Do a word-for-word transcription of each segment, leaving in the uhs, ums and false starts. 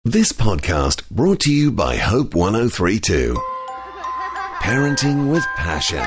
This podcast brought to you by Hope one oh three point two. Parenting with Passion.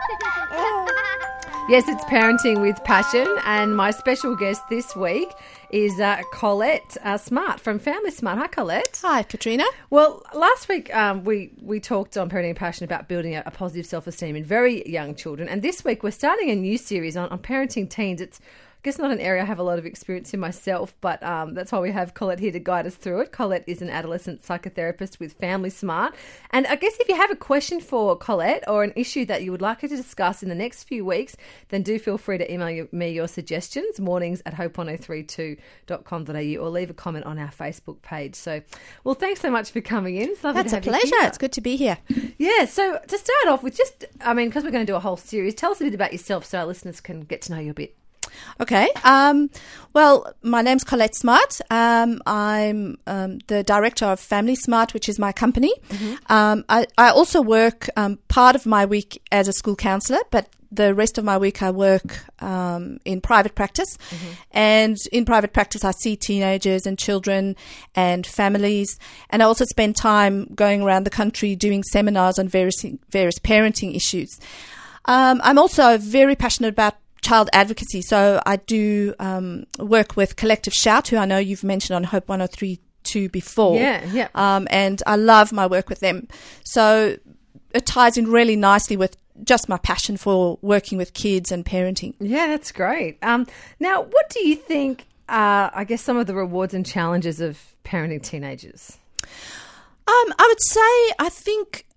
Yes, it's Parenting with Passion, and my special guest this week is uh, Colette uh, Smart from Family Smart. Hi, Colette. Hi, Katrina. Well, last week um, we, we talked on Parenting with Passion about building a, a positive self-esteem in very young children, and this week we're starting a new series on, on parenting teens. It's I guess not an area I have a lot of experience in myself, but um, that's why we have Colette here to guide us through it. Colette is an adolescent psychotherapist with Family Smart. And I guess if you have a question for Colette or an issue that you would like her to discuss in the next few weeks, then do feel free to email you, me your suggestions, mornings at hope one oh three two dot com dot a u, or leave a comment on our Facebook page. So, well, thanks so much for coming in. It's lovely That's to a have you pleasure. here. It's good to be here. Yeah, so to start off with, just, I mean, because we're going to do a whole series, tell us a bit about yourself so our listeners can get to know you a bit. Okay. Um, well, my name's Colette Smart. Um, I'm um, the director of Family Smart, which is my company. Mm-hmm. Um, I, I also work um, part of my week as a school counsellor, but the rest of my week I work um, in private practice. Mm-hmm. And in private practice, I see teenagers and children and families. And I also spend time going around the country doing seminars on various, various parenting issues. Um, I'm also very passionate about child advocacy. So I do um, work with Collective Shout, who I know you've mentioned on Hope one oh three point two before. Yeah, yeah. Um, and I love my work with them. So it ties in really nicely with just my passion for working with kids and parenting. Yeah, that's great. Um, now, what do you think are, I guess, some of the rewards and challenges of parenting teenagers? Um, I would say, I think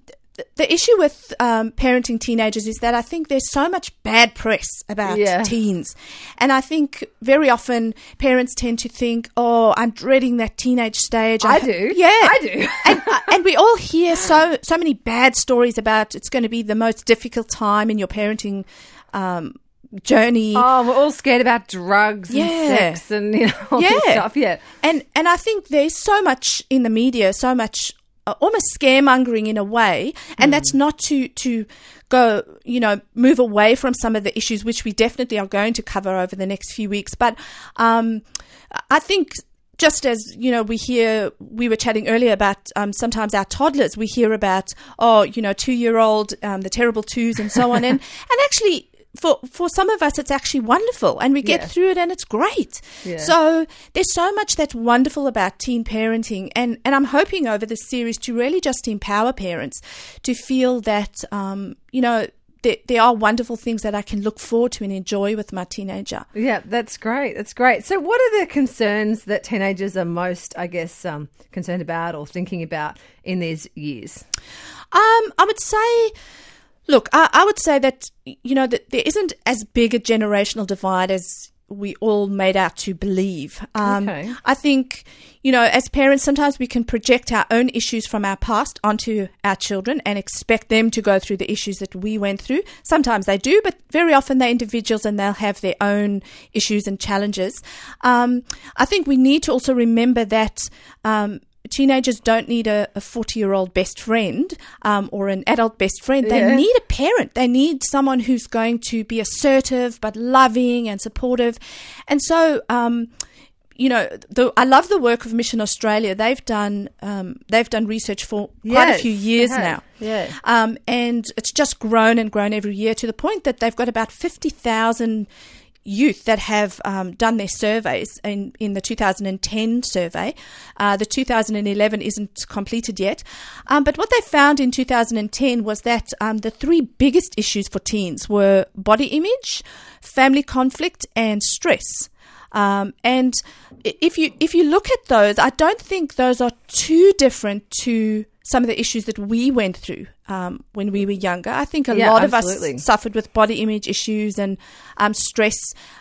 the issue with um, parenting teenagers is that I think there's so much bad press about yeah. teens. And I think very often parents tend to think, oh, I'm dreading that teenage stage. I, I do. Yeah. I do. and, and we all hear so so many bad stories about it's going to be the most difficult time in your parenting um journey. Oh, we're all scared about drugs and yeah. sex and, you know, all yeah. this stuff. Yeah. And, and I think there's so much in the media, so much Uh, almost scaremongering in a way, and mm. that's not to to go, you know, move away from some of the issues which we definitely are going to cover over the next few weeks. But um, I think just as, you know, we hear, we were chatting earlier about um, sometimes our toddlers, we hear about, oh, you know, two-year-old, um, the terrible twos and so on. and, and actually, For for some of us, it's actually wonderful, and we get yeah. through it, and it's great. Yeah. So there's so much that's wonderful about teen parenting, and, and I'm hoping over this series to really just empower parents to feel that, um, you know, there, there are wonderful things that I can look forward to and enjoy with my teenager. Yeah, that's great. That's great. So what are the concerns that teenagers are most, I guess, um, concerned about or thinking about in these years? Um, I would say... Look, I, I would say that, you know, that there isn't as big a generational divide as we all made out to believe. Um, okay. I think, you know, as parents, sometimes we can project our own issues from our past onto our children and expect them to go through the issues that we went through. Sometimes they do, but very often they're individuals and they'll have their own issues and challenges. Um, I think we need to also remember that um teenagers don't need a forty-year-old best friend um, or an adult best friend. They yeah. need a parent. They need someone who's going to be assertive but loving and supportive. And so, um, you know, the, I love the work of Mission Australia. They've done um, they've done research for quite yes, a few years now. Yeah. Um, and it's just grown and grown every year to the point that they've got about fifty thousand youth that have um, done their surveys in, in the two thousand ten survey. Uh, the two thousand eleven isn't completed yet. Um, but what they found in two thousand ten was that um, the three biggest issues for teens were body image, family conflict, and stress. Um, and if you if you look at those, I don't think those are too different to some of the issues that we went through um, when we were younger. I think a yeah, lot absolutely. of us suffered with body image issues and um, stress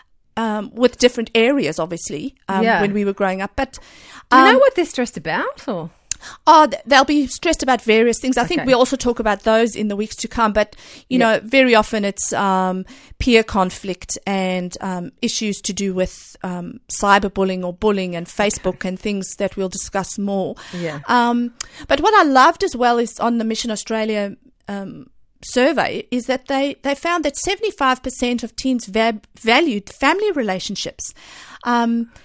um, with different areas, obviously, um, yeah. when we were growing up. But do um, you know what they're stressed about? Or Oh, they'll be stressed about various things. I okay. think we'll also talk about those in the weeks to come. But, you yep. know, very often it's um, peer conflict and um, issues to do with um, cyberbullying or bullying and Facebook okay. and things that we'll discuss more. Yeah. Um, but what I loved as well is on the Mission Australia um, survey is that they, they found that seventy-five percent of teens va- valued family relationships. Um,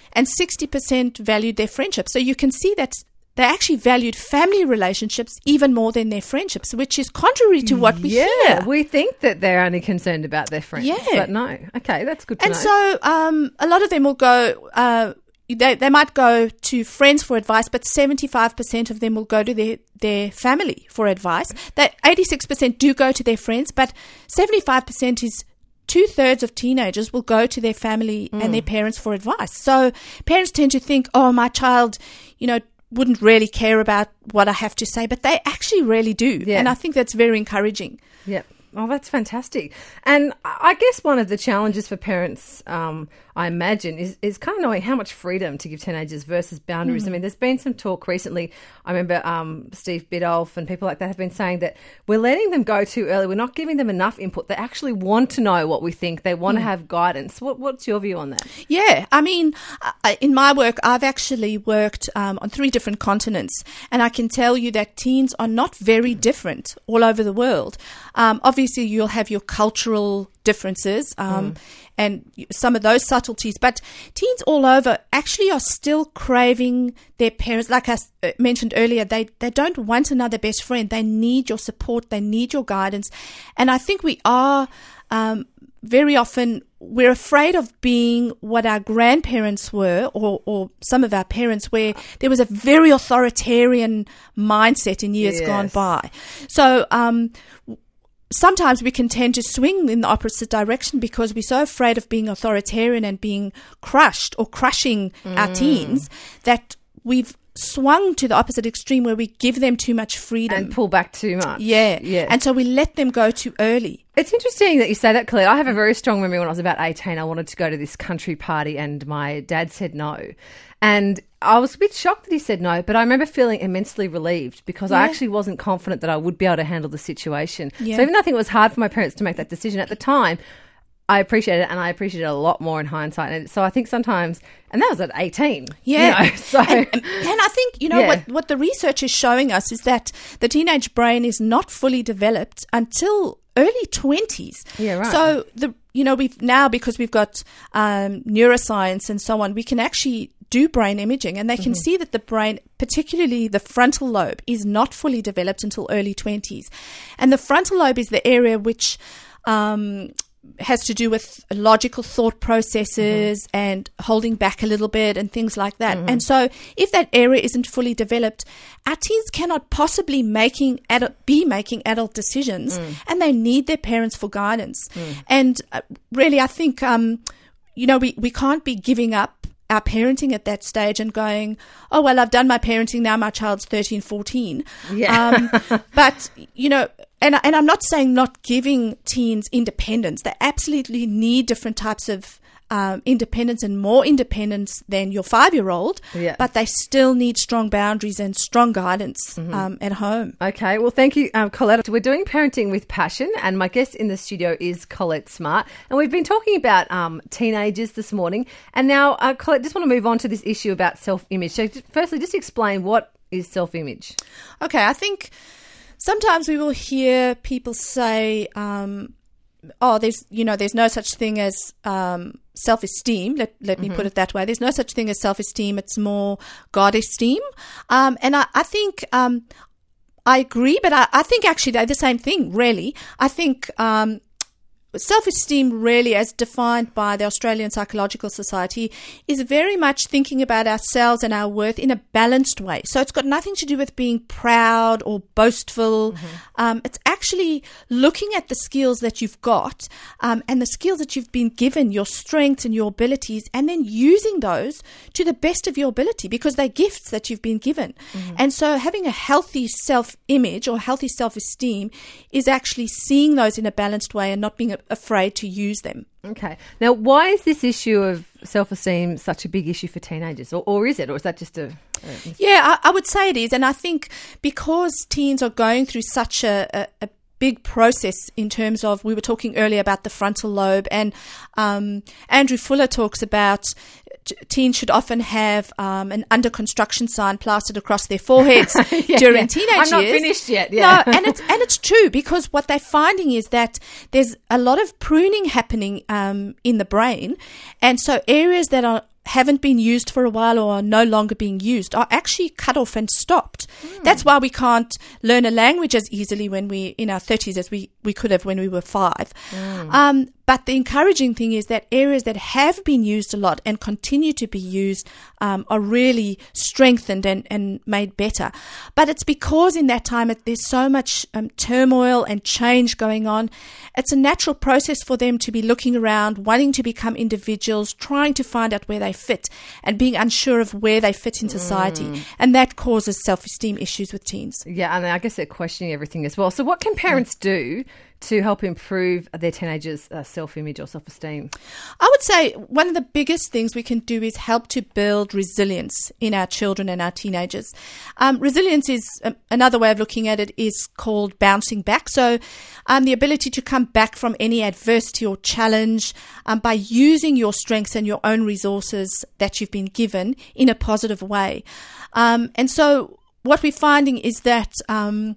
and sixty percent valued their friendships. So you can see that they actually valued family relationships even more than their friendships, which is contrary to what we yeah, hear. We think that they're only concerned about their friends, Yeah. but no. Okay, that's good to And know. so um, a lot of them will go, uh, they, they might go to friends for advice, but seventy-five percent of them will go to their, their family for advice. That eighty-six percent do go to their friends, but seventy-five percent is two-thirds of teenagers will go to their family mm. and their parents for advice. So parents tend to think, oh, my child, you know, wouldn't really care about what I have to say, but they actually really do. Yeah. And I think that's very encouraging. Yep. Oh, that's fantastic. And I guess one of the challenges for parents, um, I imagine, is, is kind of knowing how much freedom to give teenagers versus boundaries. Mm. I mean, there's been some talk recently. I remember um, Steve Biddulph and people like that have been saying that we're letting them go too early. We're not giving them enough input. They actually want to know what we think. They want mm. to have guidance. What, what's your view on that? Yeah, I mean, I, in my work, I've actually worked um, on three different continents, and I can tell you that teens are not very different all over the world. Um, obviously, you'll have your cultural differences um, mm. and some of those subtleties, but teens all over actually are still craving their parents. Like I mentioned earlier, they, they don't want another best friend. They need your support. They need your guidance. And I think we are um, very often, we're afraid of being what our grandparents were, or, or some of our parents, where there was a very authoritarian mindset in years yes. gone by. So, um, sometimes we can tend to swing in the opposite direction because we're so afraid of being authoritarian and being crushed or crushing mm. our teens that we've swung to the opposite extreme where we give them too much freedom. And pull back too much. Yeah. yeah. And so we let them go too early. It's interesting that you say that, Colette. I have a very strong memory when I was about eighteen. I wanted to go to this country party and my dad said no. And I was a bit shocked that he said no, but I remember feeling immensely relieved because yeah. I actually wasn't confident that I would be able to handle the situation. Yeah. So even though I think it was hard for my parents to make that decision at the time, I appreciate it, and I appreciate it a lot more in hindsight. And so I think sometimes, and that was at eighteen. Yeah. You know, so and, and I think, you know, yeah. what, what the research is showing us is that the teenage brain is not fully developed until early twenties. Yeah, right. So, the you know, we've now, because we've got um, neuroscience and so on, we can actually do brain imaging, and they can mm-hmm. see that the brain, particularly the frontal lobe, is not fully developed until early twenties. And the frontal lobe is the area which um, has to do with logical thought processes mm-hmm. and holding back a little bit and things like that. Mm-hmm. And so if that area isn't fully developed, our teens cannot possibly making adult, be making adult decisions, mm. and they need their parents for guidance. Mm. And uh, really, I think, um, you know, we, we can't be giving up our parenting at that stage and going, oh, well, I've done my parenting, now my child's thirteen, fourteen. Yeah. Um, but, you know, and, and I'm not saying not giving teens independence. They absolutely need different types of um, independence and more independence than your five-year-old, yeah. but they still need strong boundaries and strong guidance mm-hmm. um, at home. Okay, well, thank you, um, Colette. We're doing Parenting with Passion, and my guest in the studio is Colette Smart, and we've been talking about um, teenagers this morning, and now, uh, Colette, just want to move on to this issue about self-image. So firstly, just explain what is self-image. Okay, I think sometimes we will hear people say, um, oh, there's, you know, there's no such thing as um, self-esteem. Let let mm-hmm. me put it that way. There's no such thing as self-esteem. It's more God-esteem. Um, and I, I think um, I agree, but I, I think actually they're the same thing, really. I think um, self-esteem really, as defined by the Australian Psychological Society, is very much thinking about ourselves and our worth in a balanced way. So it's got nothing to do with being proud or boastful. Mm-hmm. Um, it's actually looking at the skills that you've got um, and the skills that you've been given, your strengths and your abilities, and then using those to the best of your ability because they're gifts that you've been given. Mm-hmm. And so having a healthy self-image or healthy self-esteem is actually seeing those in a balanced way and not being afraid to use them. Okay. Now, why is this issue of self-esteem such a big issue for teenagers? Or, or is it? Or is that just a... a yeah, I, I would say it is. And I think because teens are going through such a, a, a big process in terms of, we were talking earlier about the frontal lobe, and um, Andrew Fuller talks about teens should often have um, an under construction sign plastered across their foreheads yeah, during yeah. teenage years. I'm not finished yet. Yeah. No, and it's and it's true, because what they're finding is that there's a lot of pruning happening um, in the brain, and so areas that are haven't been used for a while or are no longer being used are actually cut off and stopped. Mm. That's why we can't learn a language as easily when we're in our thirties as we, we could have when we were five. Mm. Um, but the encouraging thing is that areas that have been used a lot and continue to be used um, are really strengthened and, and made better. But it's because in that time it, there's so much um, turmoil and change going on. It's a natural process for them to be looking around, wanting to become individuals, trying to find out where they fit and being unsure of where they fit in society. Mm. And that causes self-esteem issues with teens. Yeah, and I guess they're questioning everything as well. So what can parents mm. do to help improve their teenagers' uh, self-image or self-esteem? I would say one of the biggest things we can do is help to build resilience in our children and our teenagers. Um, resilience is um, another way of looking at it is called bouncing back. So um, the ability to come back from any adversity or challenge um, by using your strengths and your own resources that you've been given in a positive way. Um, and so what we're finding is that um,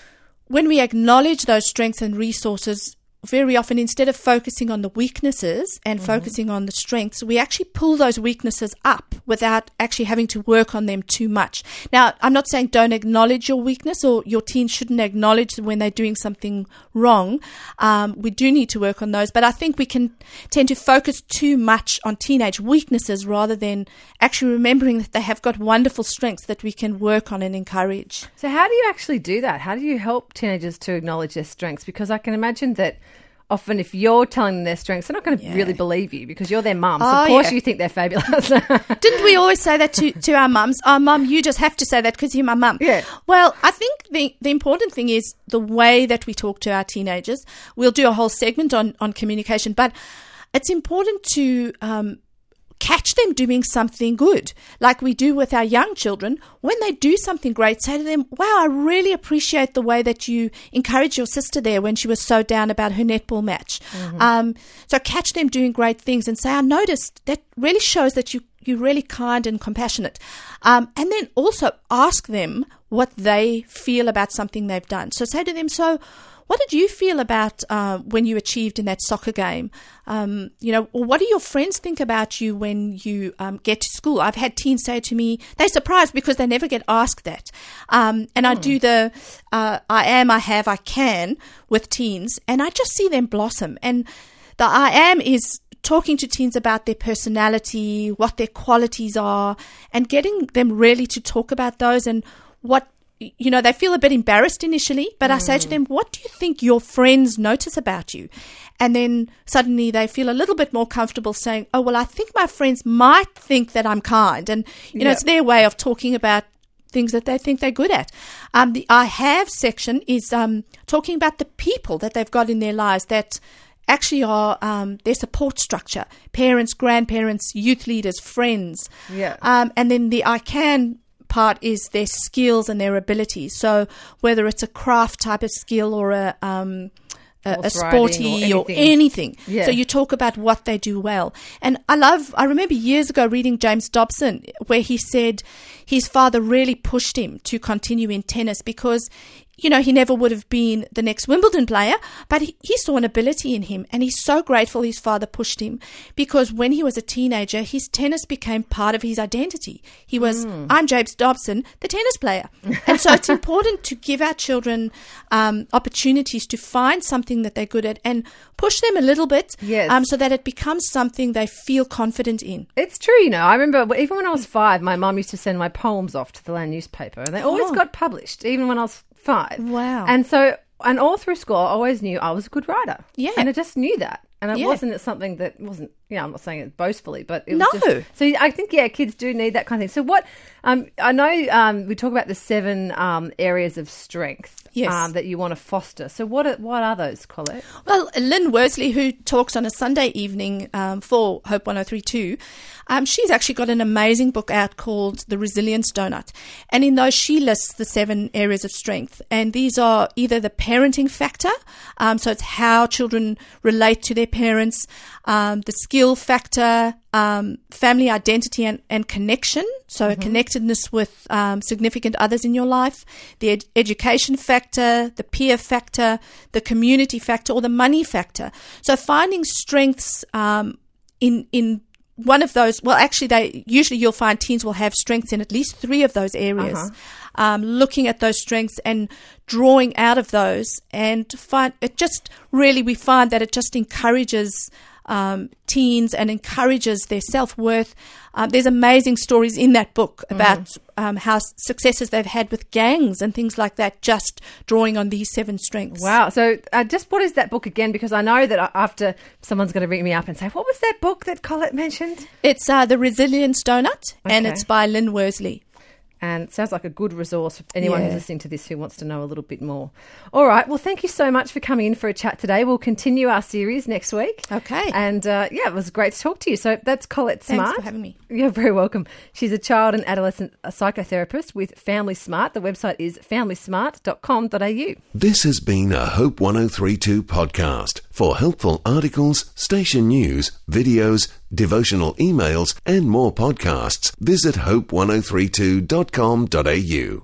when we acknowledge those strengths and resources, very often instead of focusing on the weaknesses and mm-hmm. focusing on the strengths, we actually pull those weaknesses up without actually having to work on them too much. Now, I'm not saying don't acknowledge your weakness or your teen shouldn't acknowledge when they're doing something wrong. Um, we do need to work on those, but I think we can tend to focus too much on teenage weaknesses rather than actually remembering that they have got wonderful strengths that we can work on and encourage. So how do you actually do that? How do you help teenagers to acknowledge their strengths? Because I can imagine that often if you're telling them their strengths, they're not going to yeah. really believe you because you're their mum. So oh, of course yeah. you think they're fabulous. Didn't we always say that to, to our mums? Oh, mum, you just have to say that because you're my mum. Yeah. Well, I think the, the important thing is the way that we talk to our teenagers. We'll do a whole segment on, on communication, but it's important to um, catch them doing something good, like we do with our young children. When they do something great, say to them, wow, I really appreciate the way that you encouraged your sister there when she was so down about her netball match. Mm-hmm. Um, so catch them doing great things and say, I noticed that really shows that you, you're really kind and compassionate. Um, and then also ask them what they feel about something they've done. So say to them, so what did you feel about uh, when you achieved in that soccer game? Um, you know, or what do your friends think about you when you um, get to school? I've had teens say to me, they're surprised because they never get asked that. Um, and mm. I do the uh, I am, I have, I can with teens, and I just see them blossom. And the I am is talking to teens about their personality, what their qualities are, and getting them really to talk about those and what, you know, they feel a bit embarrassed initially, but mm. I say to them, what do you think your friends notice about you? And then suddenly they feel a little bit more comfortable saying, oh, well, I think my friends might think that I'm kind. And, you know, yep. it's their way of talking about things that they think they're good at. Um, the I have section is um, talking about the people that they've got in their lives that actually are um, their support structure, parents, grandparents, youth leaders, friends. Yeah. Um, and then the I can part is their skills and their abilities. So whether it's a craft type of skill or a um, a, a sporty or anything. Or anything. Yeah. So you talk about what they do well. And I love, I remember years ago reading James Dobson where he said his father really pushed him to continue in tennis because, you know, he never would have been the next Wimbledon player, but he, he saw an ability in him, and he's so grateful his father pushed him because when he was a teenager, his tennis became part of his identity. He was, mm. I'm James Dobson, the tennis player. And so it's important to give our children um, opportunities to find something that they're good at and push them a little bit yes. um, so that it becomes something they feel confident in. It's true, you know. I remember even when I was five, my mum used to send my poems off to the Land newspaper, and they always oh. got published, even when I was five. Wow. And so, and all through school, I always knew I was a good writer. Yeah. And I just knew that. And it yeah. wasn't something that wasn't, you know, I'm not saying it boastfully, but it was no. just. So I think, yeah, kids do need that kind of thing. So what, um, I know um, we talk about the seven um, areas of strength. Yes. Um, that you want to foster. So what are, what are those, Colette? Well, Lynn Worsley, who talks on a Sunday evening um, for Hope one oh three two, um, she's actually got an amazing book out called The Resilience Donut. And in those, she lists the seven areas of strength. And these are either the parenting factor, um, so it's how children relate to their parents, um, the skill factor, Um, family identity and, and connection, so mm-hmm. connectedness with um, significant others in your life, the ed- education factor, the peer factor, the community factor, or the money factor. So finding strengths um, in in one of those, well, actually, they usually you'll find teens will have strengths in at least three of those areas. Uh-huh. Um, looking at those strengths and drawing out of those, and find it just really we find that it just encourages um, teens and encourages their self-worth. Um, there's amazing stories in that book about mm. um, how successes they've had with gangs and things like that, just drawing on these seven strengths. Wow. So uh, just what is that book again? Because I know that after someone's going to ring me up and say, what was that book that Colette mentioned? It's uh, The Resilience Donut, okay. and it's by Lynn Worsley. And it sounds like a good resource for anyone yeah. who's listening to this who wants to know a little bit more. All right. Well, thank you so much for coming in for a chat today. We'll continue our series next week. Okay. And, uh, yeah, it was great to talk to you. So that's Colette Smart. Thanks for having me. You're very welcome. She's a child and adolescent psychotherapist with Family Smart. The website is family smart dot com dot a u. This has been a Hope one oh three two podcast. For helpful articles, station news, videos, devotional emails, and more podcasts, visit hope one oh three two dot com dot a u.